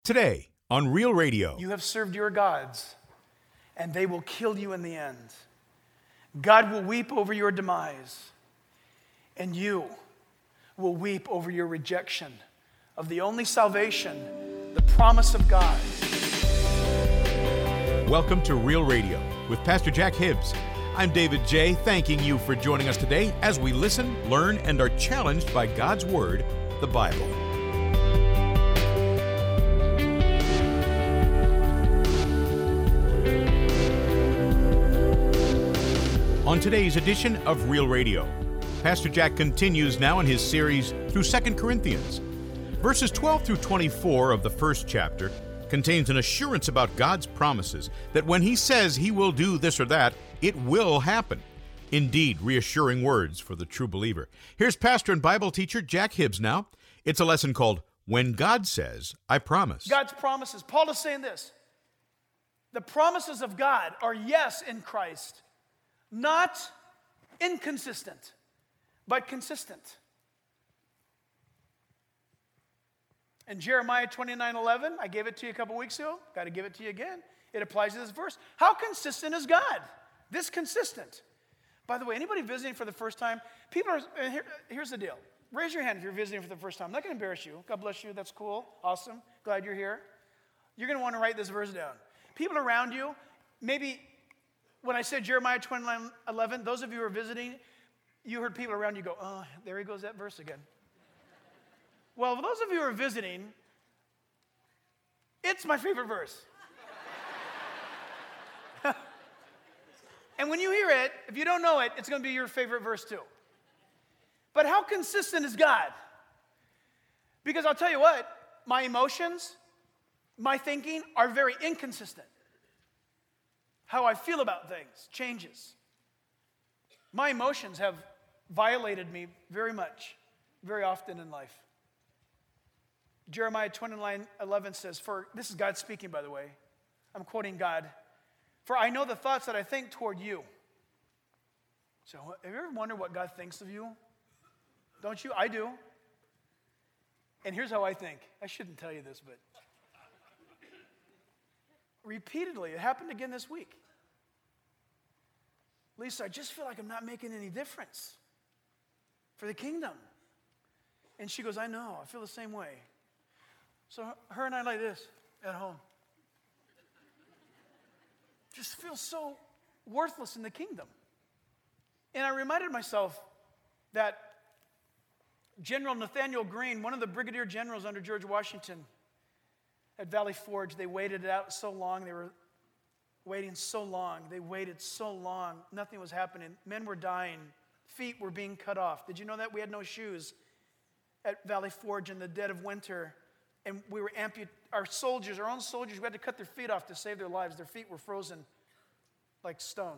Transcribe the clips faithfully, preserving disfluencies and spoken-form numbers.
Today on Real Radio. You have served your gods, and they will kill you in the end. God will weep over your demise, and you will weep over your rejection of the only salvation, the promise of God. Welcome to Real Radio with Pastor Jack Hibbs. I'm David J., thanking you for joining us today as we listen, learn, and are challenged by God's Word, the Bible. On today's edition of Real Radio, Pastor Jack continues now in his series through Second Corinthians. Verses twelve through twenty-four of the first chapter contains an assurance about God's promises that when He says He will do this or that, it will happen. Indeed, reassuring words for the true believer. Here's pastor and Bible teacher Jack Hibbs now. It's a lesson called When God Says, I Promise. God's promises. Paul is saying this. The promises of God are yes in Christ. Not inconsistent, but consistent. In Jeremiah twenty-nine eleven, I gave it to you a couple weeks ago. Got to give it to you again. It applies to this verse. How consistent is God? This consistent. By the way, anybody visiting for the first time? People are, here, here's the deal. Raise your hand if you're visiting for the first time. I'm not going to embarrass you. God bless you. That's cool. Awesome. Glad you're here. You're going to want to write this verse down. People around you, maybe... When I said Jeremiah twenty-nine eleven, those of you who are visiting, you heard people around you go, oh, there he goes that verse again. Well, for those of you who are visiting, it's my favorite verse. And when you hear it, if you don't know it, it's going to be your favorite verse too. But how consistent is God? Because I'll tell you what, my emotions, my thinking are very inconsistent. How I feel about things changes. My emotions have violated me very much, very often in life. Jeremiah twenty-nine eleven says, for this is God speaking, by the way. I'm quoting God. For I know the thoughts that I think toward you. So have you ever wondered what God thinks of you? Don't you? I do. And here's how I think. I shouldn't tell you this, but repeatedly, it happened again this week. Lisa, I just feel like I'm not making any difference for the kingdom. And she goes, I know, I feel the same way. So her and I like this at home. Just feel so worthless in the kingdom. And I reminded myself that General Nathaniel Greene, one of the brigadier generals under George Washington, at Valley Forge, they waited it out so long. They were waiting so long. They waited so long. Nothing was happening. Men were dying. Feet were being cut off. Did you know that? We had no shoes at Valley Forge in the dead of winter. And we were amput- our soldiers, our own soldiers, we had to cut their feet off to save their lives. Their feet were frozen like stone.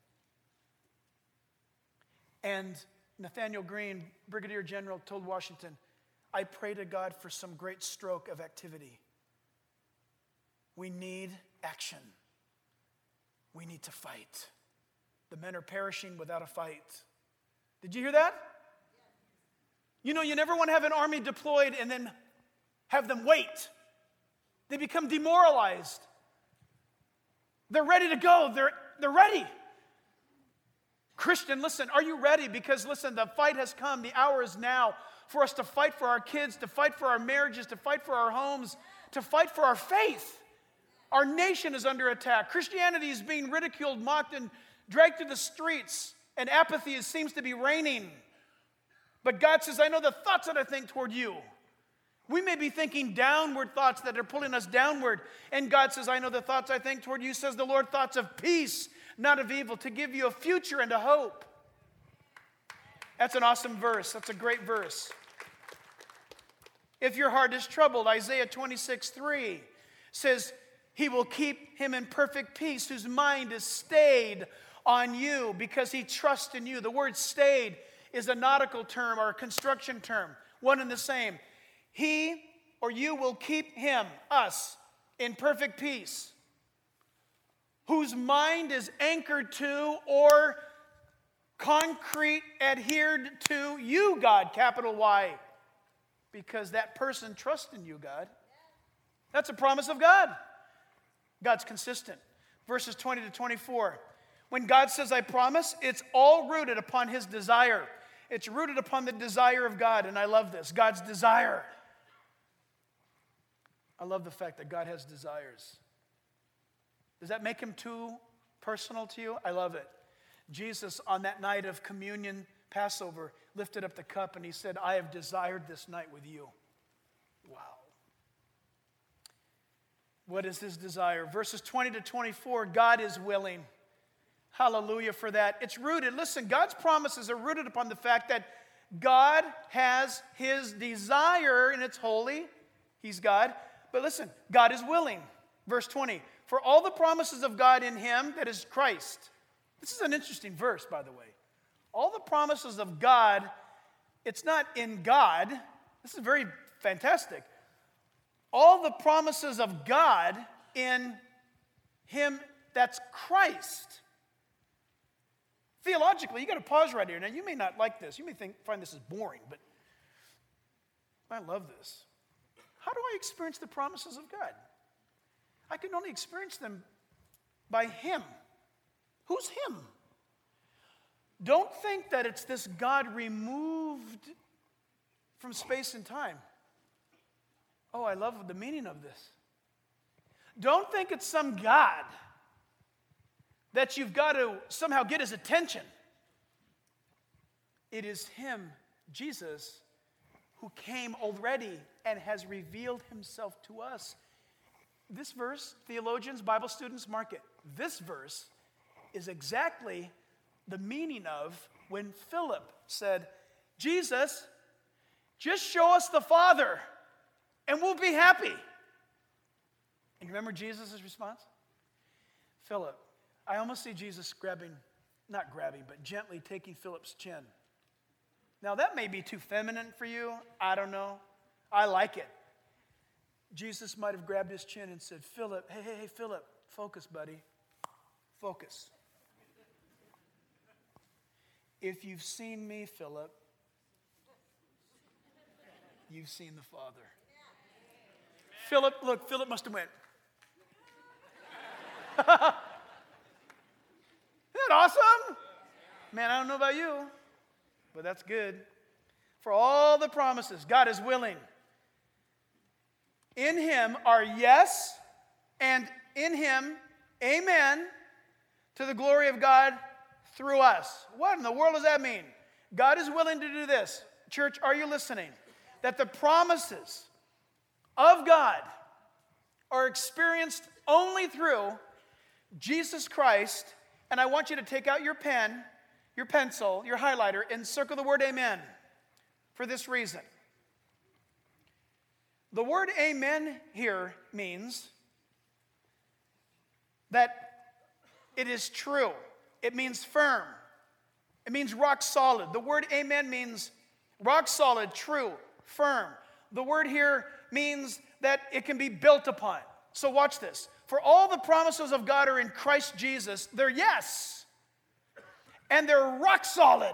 And Nathaniel Greene, brigadier general, told Washington, I pray to God for some great stroke of activity. We need action. We need to fight. The men are perishing without a fight. Did you hear that? You know, you never want to have an army deployed and then have them wait. They become demoralized. They're ready to go. They're, they're ready. Christian, listen, are you ready? Because listen, the fight has come. The hour is now for us to fight for our kids, to fight for our marriages, to fight for our homes, to fight for our faith. Our nation is under attack. Christianity is being ridiculed, mocked, and dragged through the streets, and apathy seems to be reigning. But God says, I know the thoughts that I think toward you. We may be thinking downward thoughts that are pulling us downward, and God says, I know the thoughts I think toward you, says the Lord, thoughts of peace, not of evil, to give you a future and a hope. That's an awesome verse. That's a great verse. If your heart is troubled, Isaiah twenty-six three says, He will keep him in perfect peace, whose mind is stayed on you because he trusts in you. The word stayed is a nautical term or a construction term, one and the same. He or you will keep him, us, in perfect peace, whose mind is anchored to or concrete adhered to you, God, capital Y, because that person trusts in you, God. That's a promise of God. God's consistent. Verses twenty to twenty-four. When God says, I promise, it's all rooted upon his desire. It's rooted upon the desire of God, and I love this. God's desire. I love the fact that God has desires. Does that make him too personal to you? I love it. Jesus, on that night of communion, Passover, lifted up the cup and he said, I have desired this night with you. Wow. What is his desire? Verses twenty to twenty-four, God is willing. Hallelujah for that. It's rooted. Listen, God's promises are rooted upon the fact that God has his desire, and it's holy. He's God. But listen, God is willing. Verse twenty, for all the promises of God in him, that is Christ. This is an interesting verse, by the way. All the promises of God, it's not in God. This is very fantastic. All the promises of God in him, that's Christ. Theologically, you got to pause right here. Now, you may not like this. You may think, find this is boring, but I love this. How do I experience the promises of God? I can only experience them by him. Who's him? Don't think that it's this God removed from space and time. Oh, I love the meaning of this. Don't think it's some God that you've got to somehow get his attention. It is him, Jesus, who came already and has revealed himself to us. This verse, theologians, Bible students, mark it. This verse is exactly the meaning of when Philip said, Jesus, just show us the Father and we'll be happy. And you remember Jesus' response? Philip, I almost see Jesus grabbing, not grabbing, but gently taking Philip's chin. Now that may be too feminine for you. I don't know. I like it. Jesus might have grabbed his chin and said, Philip, hey, hey, hey, Philip, focus, buddy. Focus. If you've seen me, Philip, you've seen the Father. Philip, look, Philip must have went. Isn't that awesome? Man, I don't know about you, but that's good. For all the promises, God is willing. In him are yes, and in him, amen, to the glory of God through us. What in the world does that mean? God is willing to do this. Church, are you listening? That the promises of God are experienced only through Jesus Christ. And I want you to take out your pen, your pencil, your highlighter, and circle the word amen for this reason. The word amen here means that it is true. It means firm. It means rock solid. The word amen means rock solid, true, firm. The word here means that it can be built upon. So watch this. For all the promises of God are in Christ Jesus. They're yes. And they're rock solid.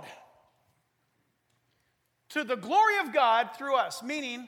To the glory of God through us. Meaning,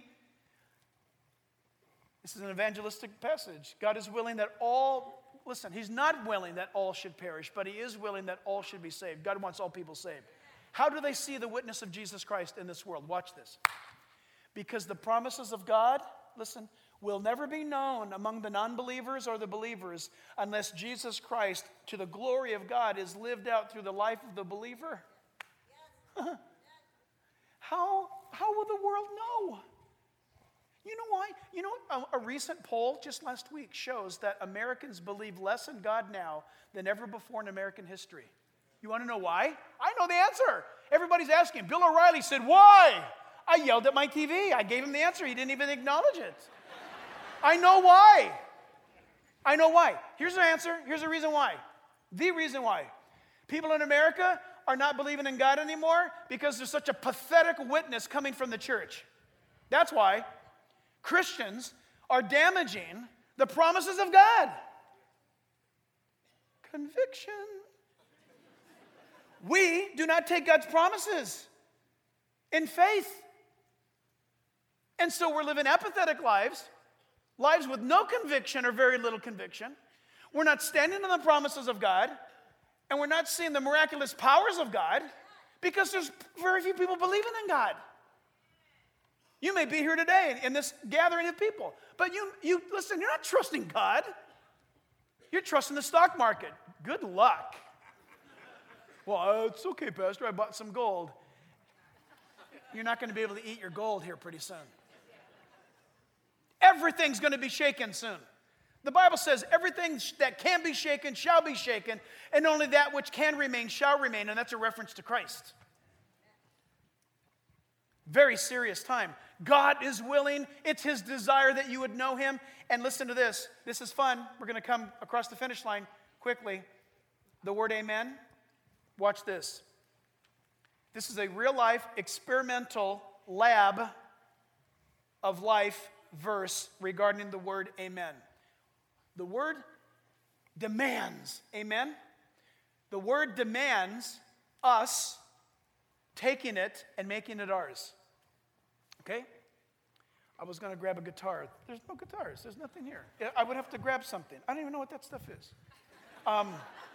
this is an evangelistic passage. God is willing that all, listen, he's not willing that all should perish, but he is willing that all should be saved. God wants all people saved. How do they see the witness of Jesus Christ in this world? Watch this. Because the promises of God, listen, will never be known among the non-believers or the believers unless Jesus Christ, to the glory of God, is lived out through the life of the believer. Yes. how, how will the world know? You know why? You know, a, a recent poll just last week shows that Americans believe less in God now than ever before in American history. You want to know why? I know the answer. Everybody's asking. Bill O'Reilly said, why? I yelled at my T V. I gave him the answer. He didn't even acknowledge it. I know why. I know why. Here's the answer. Here's the reason why. The reason why. People in America are not believing in God anymore because there's such a pathetic witness coming from the church. That's why. Christians are damaging the promises of God. Conviction. We do not take God's promises in faith. And so we're living apathetic lives. lives with no conviction or very little conviction. We're not standing in the promises of God, and we're not seeing the miraculous powers of God because there's very few people believing in God. You may be here today in this gathering of people, but you, you listen, you're not trusting God. You're trusting the stock market. Good luck. Well, uh, it's okay, Pastor, I bought some gold. You're not going to be able to eat your gold here pretty soon. Everything's going to be shaken soon. The Bible says everything that can be shaken shall be shaken, and only that which can remain shall remain, and that's a reference to Christ. Very serious time. God is willing. It's his desire that you would know him. And listen to this. This is fun. We're going to come across the finish line quickly. The word amen. Watch this. This is a real-life experimental lab of life verse regarding the word amen. The word demands, amen? The word demands us taking it and making it ours. Okay? I was going to grab a guitar. There's no guitars. There's nothing here. I would have to grab something. I don't even know what that stuff is. Um,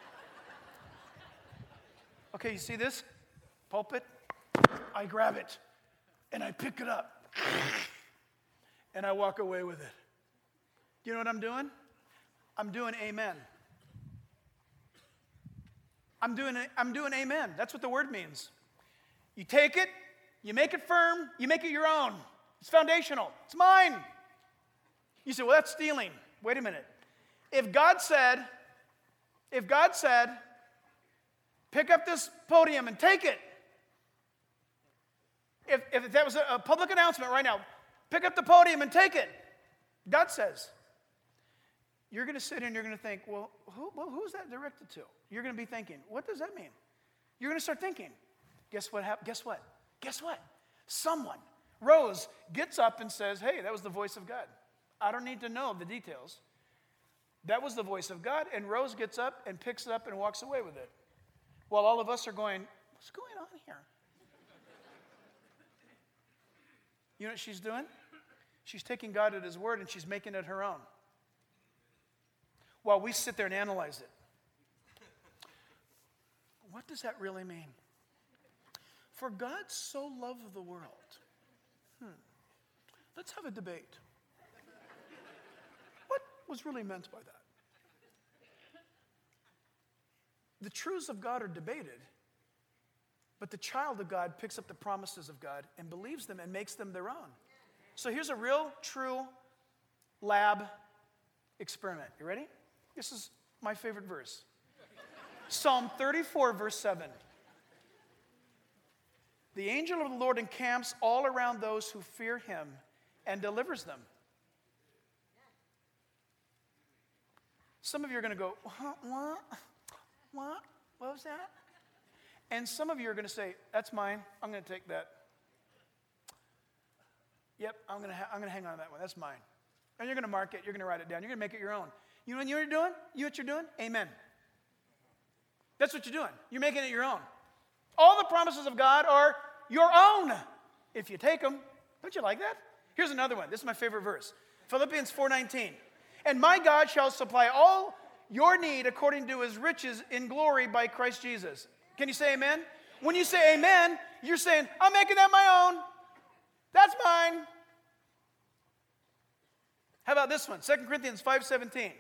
okay, you see this pulpit? I grab it, and I pick it up, and I walk away with it. You know what I'm doing? I'm doing amen. I'm doing, I'm doing amen. That's what the word means. You take it, you make it firm, you make it your own. It's foundational. It's mine. You say, well, that's stealing. Wait a minute. If God said, if God said, pick up this podium and take it. If, if that was a, a public announcement right now, pick up the podium and take it. God says. You're going to sit here and you're going to think, well, who, well, who's that directed to? You're going to be thinking, what does that mean? You're going to start thinking. Guess what happened? Guess what? Guess what? Someone, Rose, gets up and says, hey, that was the voice of God. I don't need to know the details. That was the voice of God, and Rose gets up and picks it up and walks away with it. While all of us are going, what's going on here? You know what she's doing? She's taking God at his word and she's making it her own. While we sit there and analyze it. What does that really mean? For God so loved the world. Hmm. Let's have a debate. What was really meant by that? The truths of God are debated, but the child of God picks up the promises of God and believes them and makes them their own. So here's a real, true lab experiment. You ready? This is my favorite verse. Psalm thirty-four, verse seven. The angel of the Lord encamps all around those who fear him and delivers them. Some of you are going to go, what? What? What? What was that? And some of you are going to say, that's mine. I'm going to take that. Yep, I'm going to ha- I'm going to hang on to that one. That's mine. And you're going to mark it. You're going to write it down. You're going to make it your own. You know what you're doing? You know what you're doing? Amen. That's what you're doing. You're making it your own. All the promises of God are your own if you take them. Don't you like that? Here's another one. This is my favorite verse. Philippians four nineteen. And my God shall supply all your need according to his riches in glory by Christ Jesus. Can you say amen? When you say amen, you're saying, I'm making that my own. That's mine. How about this one? Second Corinthians five seventeen.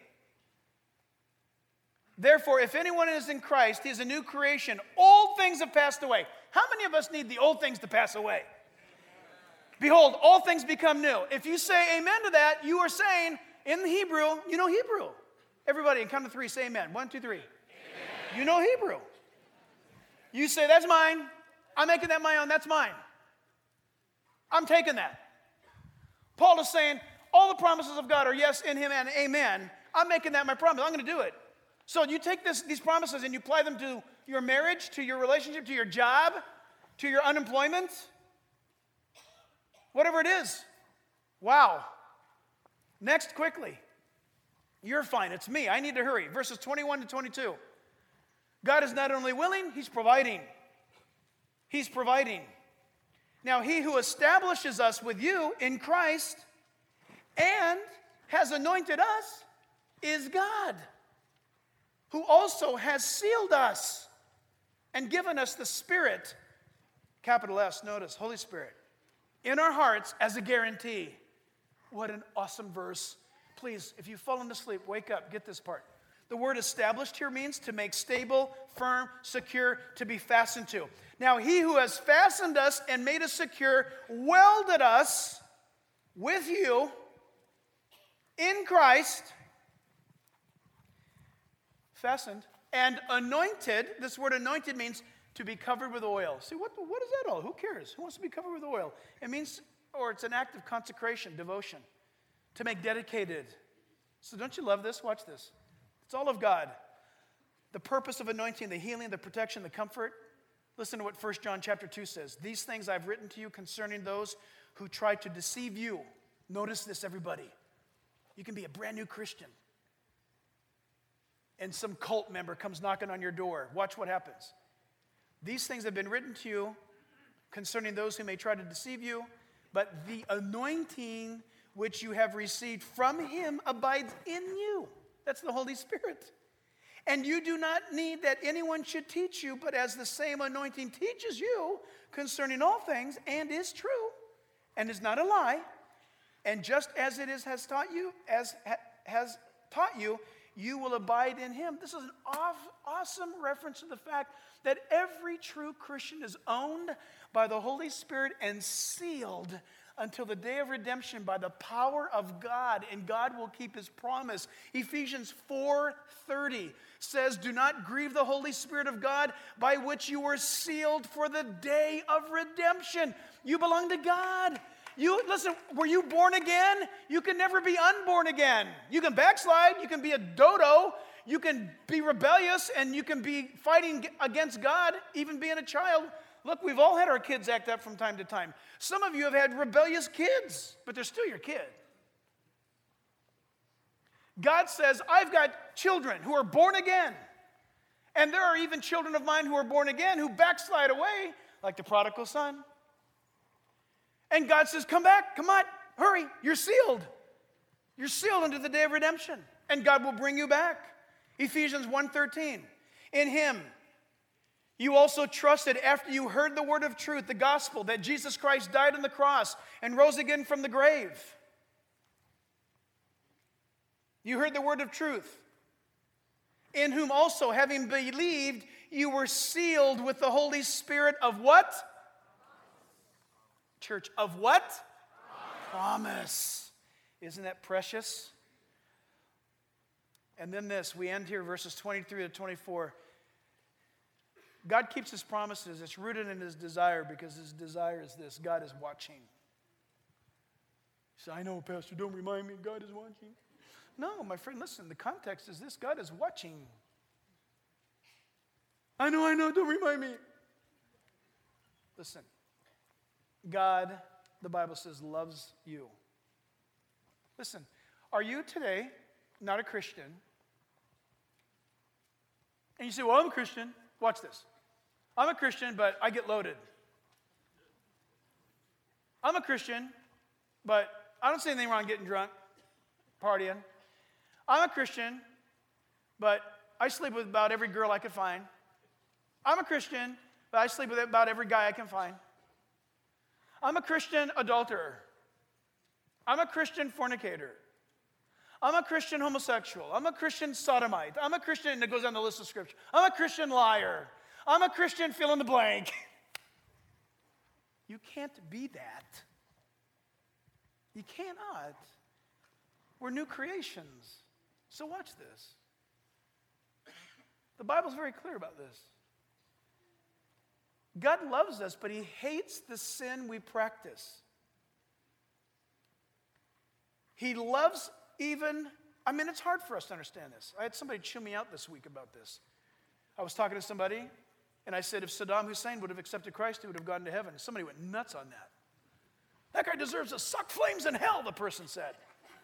Therefore, if anyone is in Christ, he is a new creation. Old things have passed away. How many of us need the old things to pass away? Behold, all things become new. If you say amen to that, you are saying, in the Hebrew, you know Hebrew. Everybody, in count of three, say amen. One, two, three. Amen. You know Hebrew. You say, that's mine. I'm making that my own. That's mine. I'm taking that. Paul is saying, all the promises of God are yes in him and amen. I'm making that my promise. I'm going to do it. So you take this, these promises and you apply them to your marriage, to your relationship, to your job, to your unemployment, whatever it is. Wow. Next, quickly. You're fine. It's me. I need to hurry. Verses twenty-one to twenty-two. God is not only willing, he's providing. He's providing. Now, he who establishes us with you in Christ and has anointed us is God, who also has sealed us and given us the Spirit, capital S, notice, Holy Spirit, in our hearts as a guarantee. What an awesome verse. Please, if you've fallen asleep, wake up, get this part. The word established here means to make stable, firm, secure, to be fastened to. Now, he who has fastened us and made us secure welded us with you in Christ, fastened, and anointed. This word anointed means to be covered with oil. See, what, what is that all? Who cares? Who wants to be covered with oil? It means, or it's an act of consecration, devotion, to make dedicated. So don't you love this? Watch this. It's all of God. The purpose of anointing, the healing, the protection, the comfort. Listen to what First John chapter two says. These things I've written to you concerning those who try to deceive you. Notice this, everybody. You can be a brand new Christian, and some cult member comes knocking on your door. Watch what happens. These things have been written to you concerning those who may try to deceive you, but the anointing which you have received from him abides in you. That's the Holy Spirit. And you do not need that anyone should teach you, but as the same anointing teaches you concerning all things, and is true, and is not a lie, and just as it is has taught you, as ha, has taught you, you will abide in him. This is an off, awesome reference to the fact that every true Christian is owned by the Holy Spirit and sealed until the day of redemption by the power of God, and God will keep his promise. Ephesians four thirty says, do not grieve the Holy Spirit of God, by which you were sealed for the day of redemption. You belong to God. You listen, were you born again? You can never be unborn again. You can backslide, you can be a dodo, you can be rebellious, and you can be fighting against God, even being a child. Look, we've all had our kids act up from time to time. Some of you have had rebellious kids, but they're still your kid. God says, I've got children who are born again. And there are even children of mine who are born again who backslide away, like the prodigal son. And God says, come back, come on, hurry, you're sealed. You're sealed unto the day of redemption, and God will bring you back. Ephesians one thirteen, in him you also trusted after you heard the word of truth, the gospel, that Jesus Christ died on the cross and rose again from the grave. You heard the word of truth, in whom also, having believed, you were sealed with the Holy Spirit of what? Church, of what? Promise. Promise. Isn't that precious? And then this, we end here, verses twenty-three to twenty-four. God keeps his promises. It's rooted in his desire, because his desire is this: God is watching. You say, I know, Pastor, don't remind me God is watching. No, my friend, listen, the context is this: God is watching. I know, I know, don't remind me. Listen, God, the Bible says, loves you. Listen, are you today not a Christian? And you say, well, I'm a Christian. Watch this. I'm a Christian, but I get loaded. I'm a Christian, but I don't see anything wrong getting drunk, partying. I'm a Christian, but I sleep with about every girl I could find. I'm a Christian, but I sleep with about every guy I can find. I'm a Christian adulterer. I'm a Christian fornicator. I'm a Christian homosexual. I'm a Christian sodomite. I'm a Christian, and it goes down the list of scripture. I'm a Christian liar. I'm a Christian fill in the blank. You can't be that. You cannot. We're new creations. So watch this. The Bible's very clear about this. God loves us, but he hates the sin we practice. He loves even, I mean, it's hard for us to understand this. I had somebody chew me out this week about this. I was talking to somebody, and I said, if Saddam Hussein would have accepted Christ, he would have gone to heaven. Somebody went nuts on that. That guy deserves to suck flames in hell, the person said.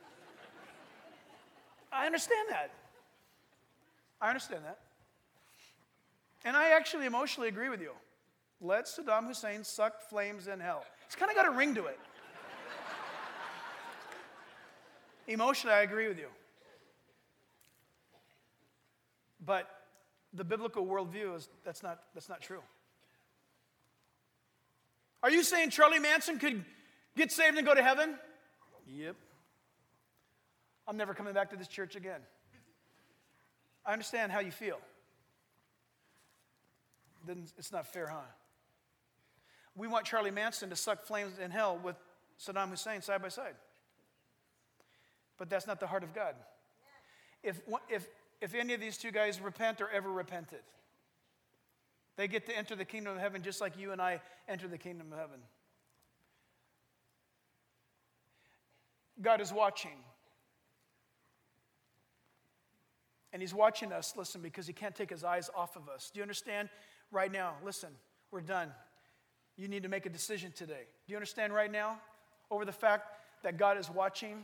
I understand that. I understand that. And I actually emotionally agree with you. Let Saddam Hussein suck flames in hell. It's kind of got a ring to it. Emotionally, I agree with you. But the biblical worldview is that's not, that's not true. Are you saying Charlie Manson could get saved and go to heaven? Yep. I'm never coming back to this church again. I understand how you feel. Then it's not fair, huh? We want Charlie Manson to suck flames in hell with Saddam Hussein side by side. But that's not the heart of God. If, if, if any of these two guys repent or ever repented, they get to enter the kingdom of heaven just like you and I enter the kingdom of heaven. God is watching. And he's watching us, listen, because he can't take his eyes off of us. Do you understand? Right now, listen, we're done. You need to make a decision today. Do you understand right now over the fact that God is watching?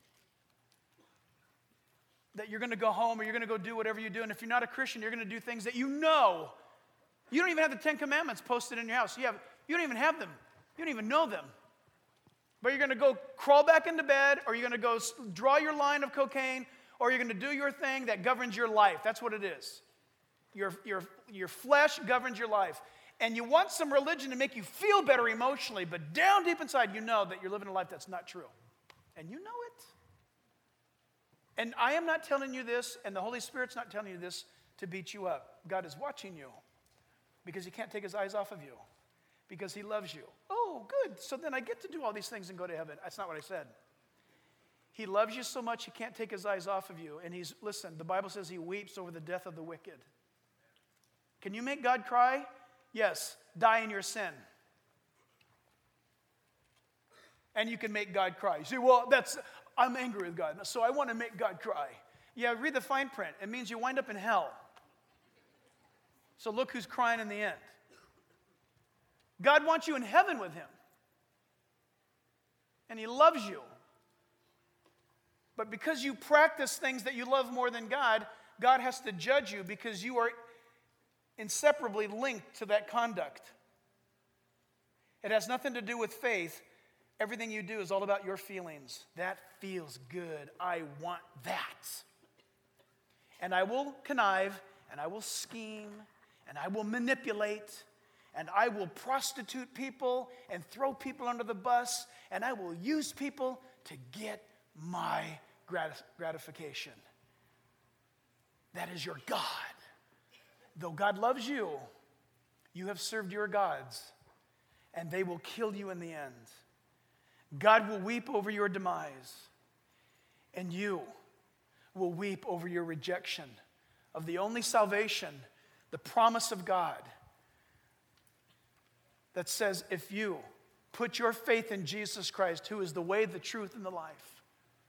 That you're going to go home or you're going to go do whatever you do. And if you're not a Christian, you're going to do things that you know. You don't even have the Ten Commandments posted in your house. You, have, you don't even have them. You don't even know them. But you're going to go crawl back into bed, or you're going to go draw your line of cocaine, or you're going to do your thing that governs your life. That's what it is. Your, your, your flesh governs your life. And you want some religion to make you feel better emotionally, but down deep inside you know that you're living a life that's not true. And you know it. And I am not telling you this, and the Holy Spirit's not telling you this to beat you up. God is watching you because he can't take his eyes off of you because he loves you. Oh, good. So then I get to do all these things and go to heaven. That's not what I said. He loves you so much he can't take his eyes off of you. And he's, listen, the Bible says he weeps over the death of the wicked. Can you make God cry? Yes. Die in your sin. And you can make God cry. You say, well, that's, I'm angry with God, so I want to make God cry. Yeah, read the fine print. It means you wind up in hell. So look who's crying in the end. God wants you in heaven with him. And he loves you. But because you practice things that you love more than God, God has to judge you because you are inseparably linked to that conduct. It has nothing to do with faith. Everything you do is all about your feelings. That feels good. I want that. And I will connive, and I will scheme, and I will manipulate, and I will prostitute people and throw people under the bus, and I will use people to get my gratis- gratification. That is your God. Though God loves you, you have served your gods, and they will kill you in the end. God will weep over your demise, and you will weep over your rejection of the only salvation, the promise of God that says if you put your faith in Jesus Christ, who is the way, the truth, and the life,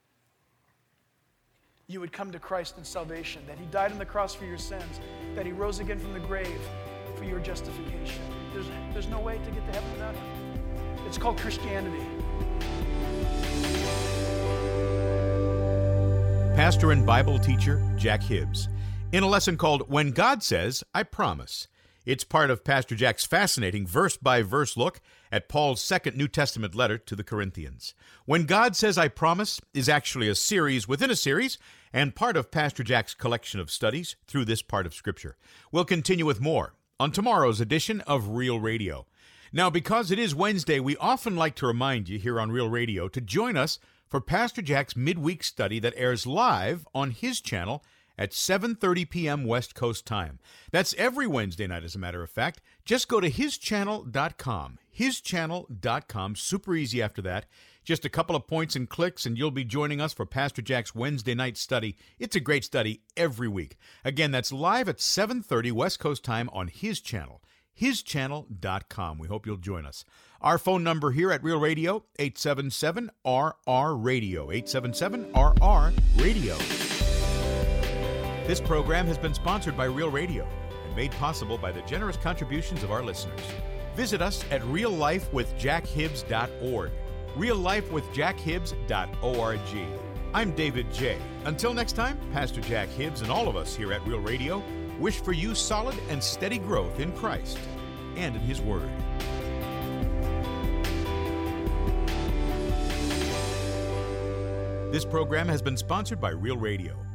you would come to Christ in salvation, that he died on the cross for your sins, that he rose again from the grave for your justification. There's, there's no way to get to heaven without him. It's called Christianity. Pastor and Bible teacher Jack Hibbs, in a lesson called When God Says, I Promise. It's part of Pastor Jack's fascinating verse-by-verse look at Paul's second New Testament letter to the Corinthians. When God Says, I Promise is actually a series within a series and part of Pastor Jack's collection of studies through this part of Scripture. We'll continue with more on tomorrow's edition of Real Radio. Now, because it is Wednesday, we often like to remind you here on Real Radio to join us for Pastor Jack's midweek study that airs live on his channel at seven thirty p.m. West Coast time. That's every Wednesday night, as a matter of fact. Just go to his channel dot com. his channel dot com. Super easy after that. Just a couple of points and clicks, and you'll be joining us for Pastor Jack's Wednesday night study. It's a great study every week. Again, that's live at seven thirty West Coast time on his channel. his channel dot com. We hope you'll join us. Our phone number here at Real Radio, eight seven seven R R radio, eight seven seven R R radio. This program has been sponsored by Real Radio and made possible by the generous contributions of our listeners. Visit us at real life with jack hibbs dot org, real life with jack hibbs dot org. I'm David J. Until next time, Pastor Jack Hibbs and all of us here at Real Radio wish for you solid and steady growth in Christ and in His Word. This program has been sponsored by Real Radio.